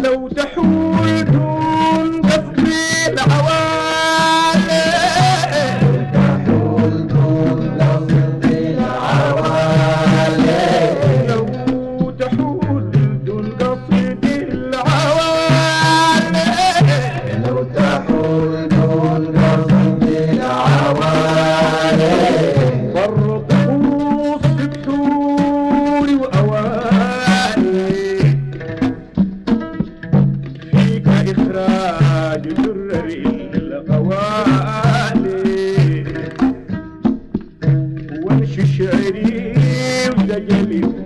لو تحول دون قصد العوالي، تحول دون قصد العوالي، لو تحول دون قصد العوالي، لو تحول دون قصد العوالي، فرط وسط بحوري وأواني، فيك إخراج درر الغوالي، وانش شعري ودجلي